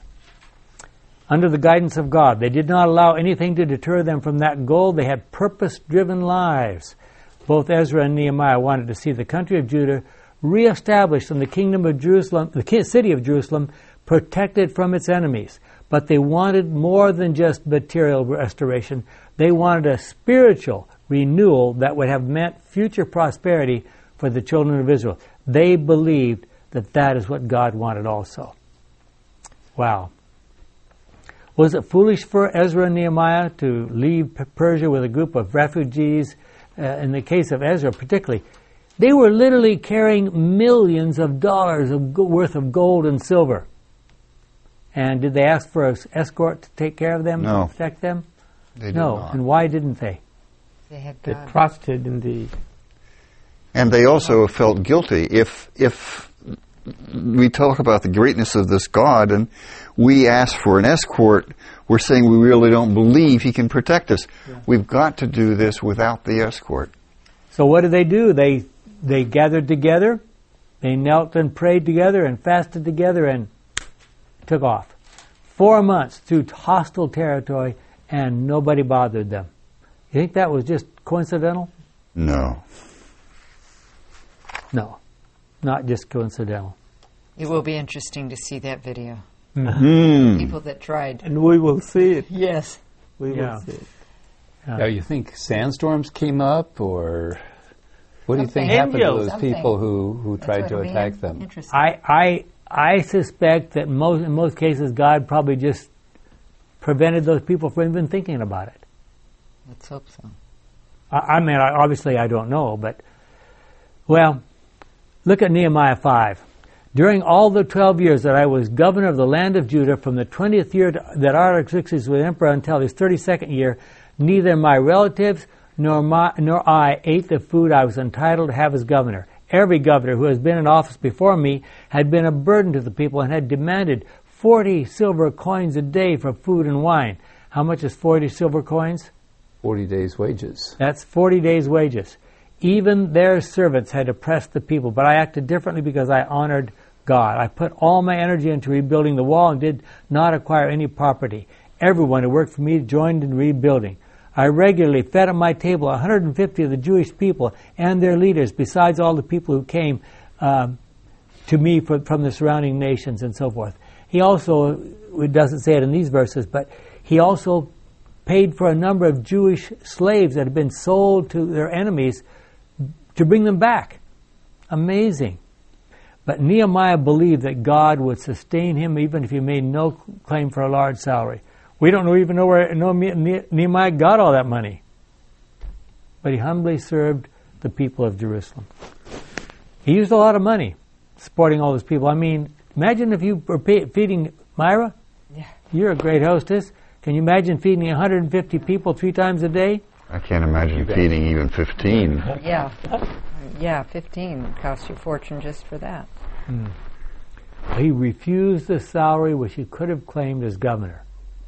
Under the guidance of God, they did not allow anything to deter them from that goal. They had purpose-driven lives. Both Ezra and Nehemiah wanted to see the country of Judah reestablished and the kingdom of Jerusalem, the city of Jerusalem, protected from its enemies. But they wanted more than just material restoration. They wanted a spiritual renewal that would have meant future prosperity for the children of Israel. They believed that is what God wanted also. Wow. Was it foolish for Ezra and Nehemiah to leave Persia with a group of refugees? In the case of Ezra particularly, they were literally carrying millions of dollars worth of gold and silver. And did they ask for an escort to take care of them, no, to protect them? They did not. And why didn't they? They trusted in the... And they also felt guilty. If we talk about the greatness of this God and we ask for an escort, we're saying we really don't believe He can protect us. Yeah. We've got to do this without the escort. So what did they do? They gathered together, they knelt and prayed together and fasted together and took off. 4 months through hostile territory and nobody bothered them. You think that was just coincidental? No. No, not just coincidental. It will be interesting to see that video. Mm-hmm. People that tried. And we will see it. Yes. We will see it. Now, you think sandstorms came up, or what do you think happened to those people who tried to attack them? I suspect that in most cases God probably just prevented those people from even thinking about it. Let's hope so. Obviously I don't know, but, well, look at Nehemiah 5. During all the 12 years that I was governor of the land of Judah, from the 20th year that Artaxerxes was emperor until his 32nd year, neither my relatives nor I ate the food I was entitled to have as governor. Every governor who has been in office before me had been a burden to the people and had demanded 40 silver coins a day for food and wine. How much is 40 silver coins? 40 days' wages. That's 40 days' wages. Even their servants had oppressed the people, but I acted differently because I honored God. I put all my energy into rebuilding the wall and did not acquire any property. Everyone who worked for me joined in rebuilding. I regularly fed at my table 150 of the Jewish people and their leaders, besides all the people who came to me from the surrounding nations and so forth. He also, it doesn't say it in these verses, but he also paid for a number of Jewish slaves that had been sold to their enemies to bring them back. Amazing. But Nehemiah believed that God would sustain him even if he made no claim for a large salary. We don't even know where Nehemiah got all that money. But he humbly served the people of Jerusalem. He used a lot of money. supporting all those people. I mean, imagine if you were feeding Myra. Yeah. You're a great hostess. Can you imagine feeding 150 people 3 times a day? I can't imagine feeding even 15. Yeah. Yeah, 15 cost you a fortune just for that. He refused the salary which he could have claimed as governor.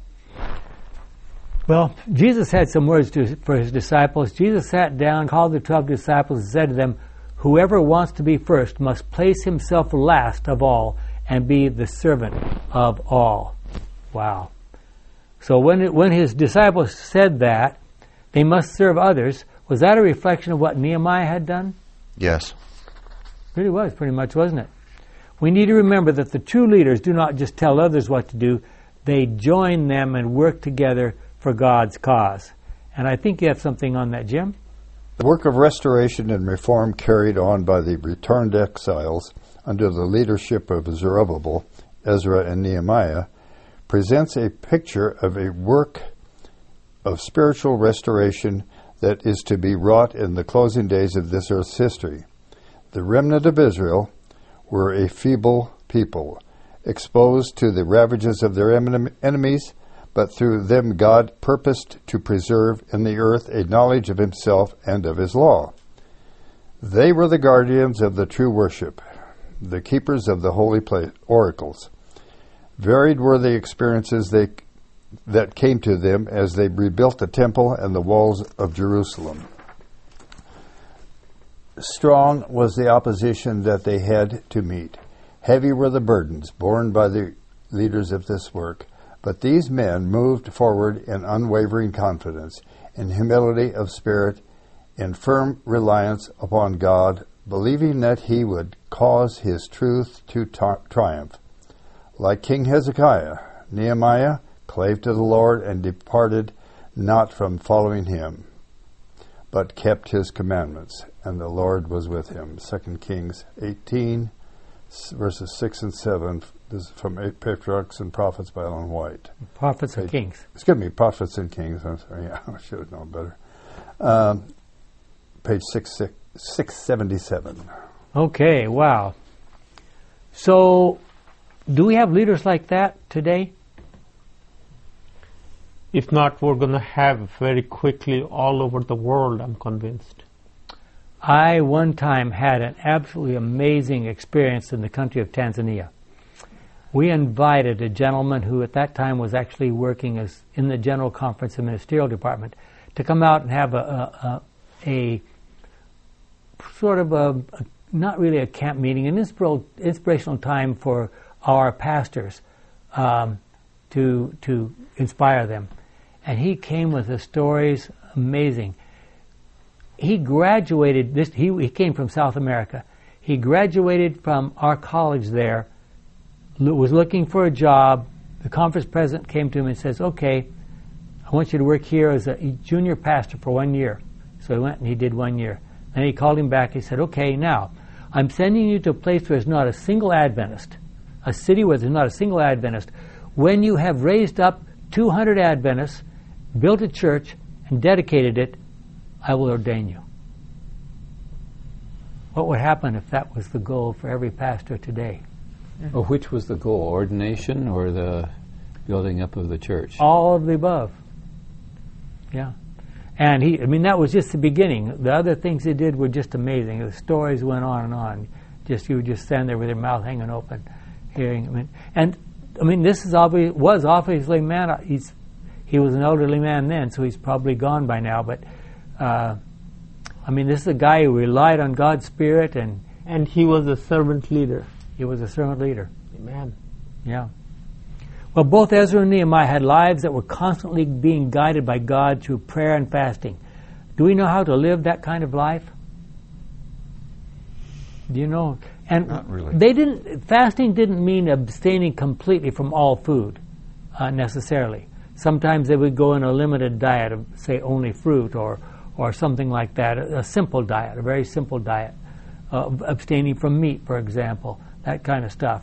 Well, Jesus had some words for his disciples. Jesus sat down, called the 12 disciples, and said to them, "Whoever wants to be first must place himself last of all and be the servant of all." Wow. So when his disciples said that, they must serve others, was that a reflection of what Nehemiah had done? Yes. It really was, pretty much, wasn't it? We need to remember that the true leaders do not just tell others what to do, they join them and work together for God's cause. And I think you have something on that, Jim? The work of restoration and reform carried on by the returned exiles under the leadership of Zerubbabel, Ezra, and Nehemiah presents a picture of a work of spiritual restoration that is to be wrought in the closing days of this earth's history. The remnant of Israel were a feeble people, exposed to the ravages of their enemies, but through them God purposed to preserve in the earth a knowledge of himself and of his law. They were the guardians of the true worship, the keepers of the holy oracles. Varied were the experiences that came to them as they rebuilt the temple and the walls of Jerusalem. Strong was the opposition that they had to meet. Heavy were the burdens borne by the leaders of this work. But these men moved forward in unwavering confidence, in humility of spirit, in firm reliance upon God, believing that he would cause his truth to triumph. Like King Hezekiah, Nehemiah clave to the Lord and departed not from following him, but kept his commandments, and the Lord was with him. 2 Kings 18, verses 6 and 7. This is from Patriarchs and Prophets by Ellen White. Prophets and Kings. Excuse me, Prophets and Kings. I'm sorry. Yeah, I should have known better. Page 677. Okay, wow. So, do we have leaders like that today? If not, we're going to have very quickly all over the world, I'm convinced. I one time had an absolutely amazing experience in the country of Tanzania. We invited a gentleman who at that time was actually working as in the General Conference and Ministerial Department to come out and have a sort of not really a camp meeting, an inspirational time for our pastors to inspire them. And he came with the stories, amazing. He graduated, he came from South America. He graduated from our college there, was looking for a job. The conference president came to him and says, "Okay, I want you to work here as a junior pastor for 1 year." So he went and he did 1 year. Then he called him back. He said, "Okay, now, I'm sending you to a place where there's not a single Adventist, a city where there's not a single Adventist. When you have raised up 200 Adventists, built a church, and dedicated it, I will ordain you." What would happen if that was the goal for every pastor today? Well, which was the goal, ordination or the building up of the church? All of the above. Yeah. And that was just the beginning. The other things he did were just amazing. The stories went on and on. You would just stand there with your mouth hanging open, hearing. This was obviously man. He was an elderly man then, so he's probably gone by now. But this is a guy who relied on God's Spirit, and he was a servant leader. He was a servant leader. Amen. Yeah. Well, both Ezra and Nehemiah had lives that were constantly being guided by God through prayer and fasting. Do we know how to live that kind of life? Do you know? And not really. Fasting didn't mean abstaining completely from all food, necessarily. Sometimes they would go in a limited diet of, say, only fruit or something like that, a simple diet, a very simple diet, abstaining from meat, for example, that kind of stuff.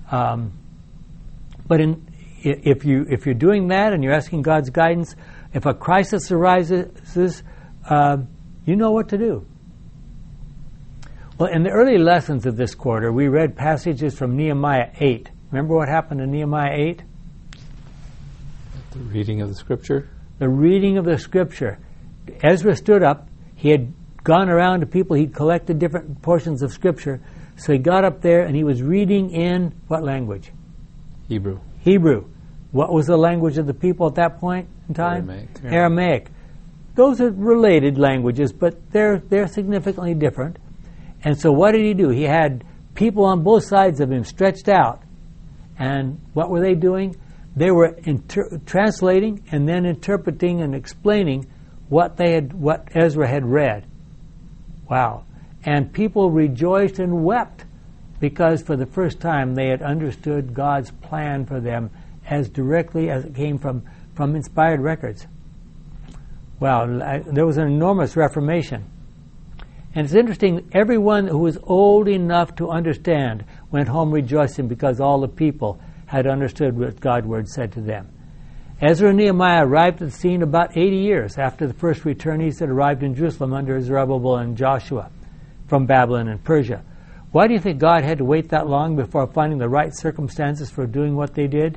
But if you're doing that and you're asking God's guidance, if a crisis arises, you know what to do. Well, in the early lessons of this quarter, we read passages from Nehemiah 8. Remember what happened in Nehemiah 8? The reading of the Scripture? The reading of the Scripture. Ezra stood up. He had gone around to people. He'd collected different portions of Scripture. So he got up there and he was reading in what language? Hebrew. Hebrew. What was the language of the people at that point in time? Aramaic. Aramaic. Those are related languages, but they're significantly different. And so what did he do? He had people on both sides of him stretched out. And what were they doing? They were translating and then interpreting and explaining what Ezra had read. Wow. And people rejoiced and wept because for the first time they had understood God's plan for them as directly as it came from inspired records. Wow, there was an enormous reformation. And it's interesting, everyone who was old enough to understand went home rejoicing because all the people had understood what God's word said to them. Ezra and Nehemiah arrived at the scene about 80 years after the first returnees that arrived in Jerusalem under Zerubbabel and Joshua from Babylon and Persia. Why do you think God had to wait that long before finding the right circumstances for doing what they did?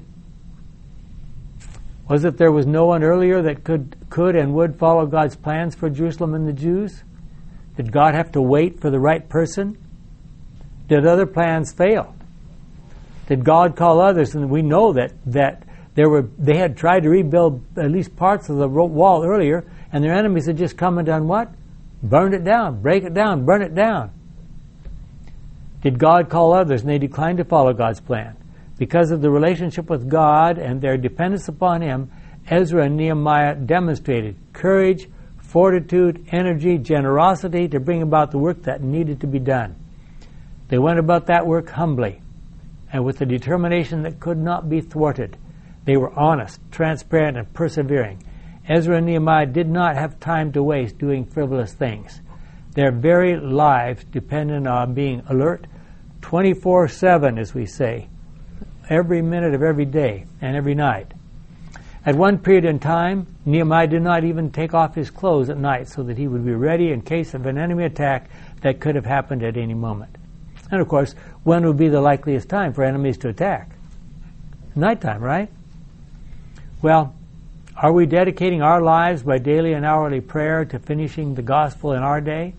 Was it there was no one earlier that could and would follow God's plans for Jerusalem and the Jews? Did God have to wait for the right person? Did other plans fail? Did God call others? And we know that they had tried to rebuild at least parts of the wall earlier, and their enemies had just come and done what? Burned it down, break it down, burn it down. Did God call others and they declined to follow God's plan? Because of the relationship with God and their dependence upon Him, Ezra and Nehemiah demonstrated courage, fortitude, energy, generosity to bring about the work that needed to be done. They went about that work humbly and with a determination that could not be thwarted. They were honest, transparent, and persevering. Ezra and Nehemiah did not have time to waste doing frivolous things. Their very lives depended on being alert 24/7, as we say, every minute of every day and every night. At one period in time, Nehemiah did not even take off his clothes at night so that he would be ready in case of an enemy attack that could have happened at any moment. And of course, when would be the likeliest time for enemies to attack? Nighttime, right? Well, are we dedicating our lives by daily and hourly prayer to finishing the gospel in our day?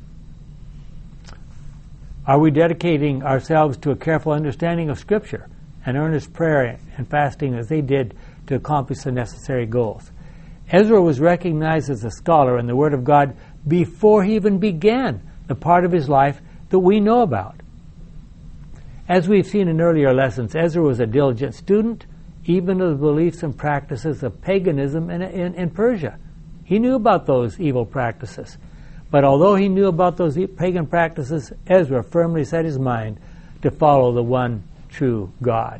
Are we dedicating ourselves to a careful understanding of Scripture and earnest prayer and fasting as they did to accomplish the necessary goals? Ezra was recognized as a scholar in the Word of God before he even began the part of his life that we know about. As we've seen in earlier lessons, Ezra was a diligent student, even of the beliefs and practices of paganism in Persia. He knew about those evil practices. But although he knew about those pagan practices, Ezra firmly set his mind to follow the one true God.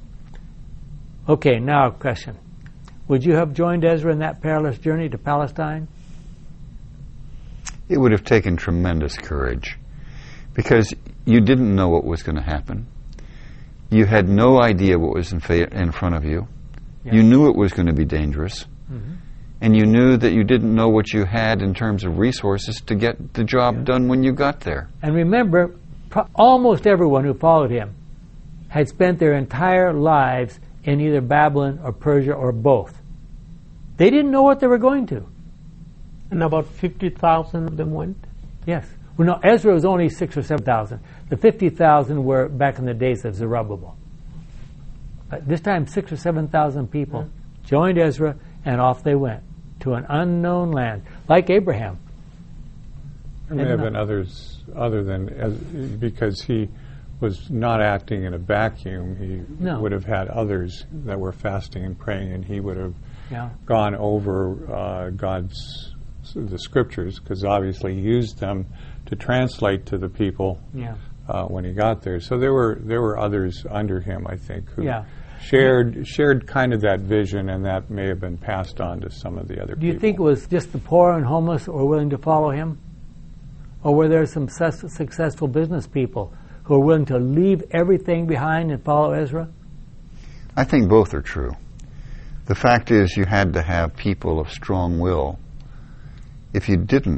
Okay, now a question. Would you have joined Ezra in that perilous journey to Palestine? It would have taken tremendous courage because you didn't know what was going to happen. You had no idea what was in front of you. Yeah. You knew it was going to be dangerous. Mm-hmm. And you knew that you didn't know what you had in terms of resources to get the job done when you got there. And remember, almost everyone who followed him had spent their entire lives in either Babylon or Persia or both. They didn't know what they were going to. And about 50,000 of them went? Yes. Well, no, Ezra was only 6,000 or 7,000. The 50,000 were back in the days of Zerubbabel. But this time, 6,000 or 7,000 people joined Ezra, and off they went to an unknown land, like Abraham. There may have been others other than, because he was not acting in a vacuum. He would have had others that were fasting and praying, and he would have gone over the scriptures, because obviously he used them to translate to the people when he got there. So there were others under him, I think, who shared kind of that vision, and that may have been passed on to some of the other people. Do you think it was just the poor and homeless who were willing to follow him? Or were there some successful business people who were willing to leave everything behind and follow Ezra? I think both are true. The fact is, you had to have people of strong will. If you didn't,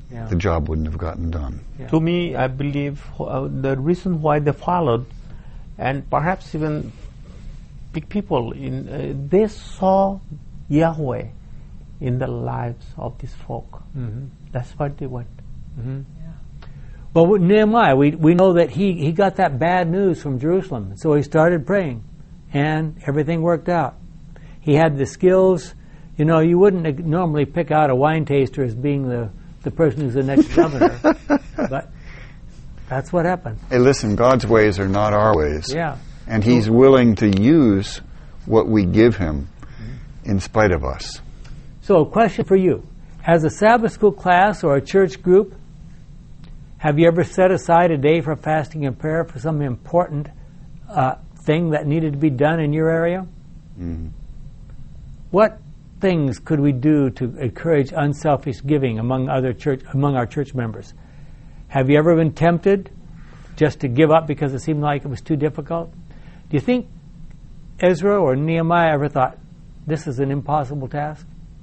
Yeah. the job wouldn't have gotten done. Yeah. To me, I believe the reason why they followed, and perhaps even big people, they saw Yahweh in the lives of these folk. Mm-hmm. That's why they went. Mm-hmm. Well, with Nehemiah, we know that he got that bad news from Jerusalem, so he started praying, and everything worked out. He had the skills. You know, you wouldn't normally pick out a wine taster as being the person who's the next governor, but that's what happened. Hey, listen, God's ways are not our ways. Yeah. And He's willing to use what we give Him in spite of us. So, a question for you. As a Sabbath school class or a church group, have you ever set aside a day for fasting and prayer for some important thing that needed to be done in your area? Mm-hmm. What things could we do to encourage unselfish giving among our church members? Have you ever been tempted just to give up because it seemed like it was too difficult? Do you think Ezra or Nehemiah ever thought, this is an impossible task?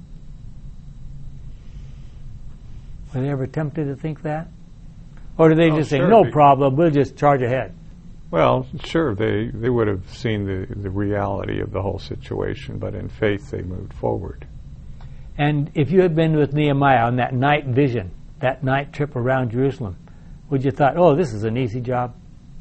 Were they ever tempted to think that? Or did they just say, no problem, we'll just charge ahead? Well, sure, they would have seen the reality of the whole situation, but in faith they moved forward. And if you had been with Nehemiah on that night vision, that night trip around Jerusalem, would you thought, oh, this is an easy job?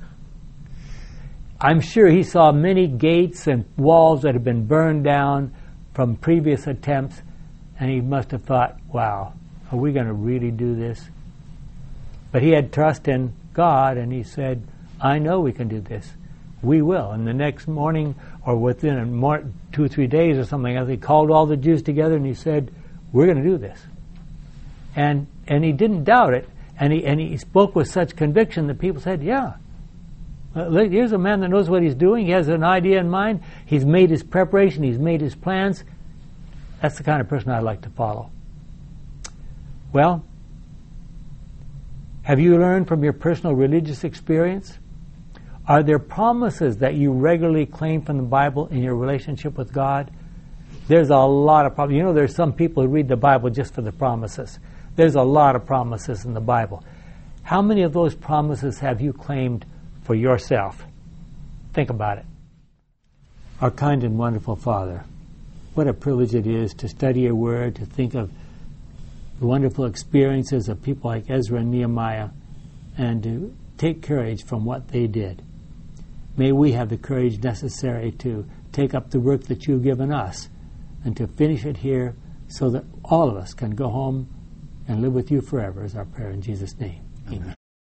I'm sure he saw many gates and walls that had been burned down from previous attempts, and he must have thought, wow, are we going to really do this? But he had trust in God, and he said, I know we can do this. We will. And the next morning, or within 2 or 3 days or something else, he called all the Jews together and he said, we're going to do this. And he didn't doubt it, and he spoke with such conviction that people said, yeah, here's a man that knows what he's doing. He has an idea in mind. He's made his preparation. He's made his plans. That's the kind of person I'd like to follow. Well, have you learned from your personal religious experience? Are there promises that you regularly claim from the Bible in your relationship with God? There's a lot of promises. You know, there's some people who read the Bible just for the promises. There's a lot of promises in the Bible. How many of those promises have you claimed for yourself? Think about it. Our kind and wonderful Father, what a privilege it is to study your word, to think of the wonderful experiences of people like Ezra and Nehemiah, and to take courage from what they did. May we have the courage necessary to take up the work that you've given us and to finish it here so that all of us can go home and live with you forever, is our prayer in Jesus' name. Amen.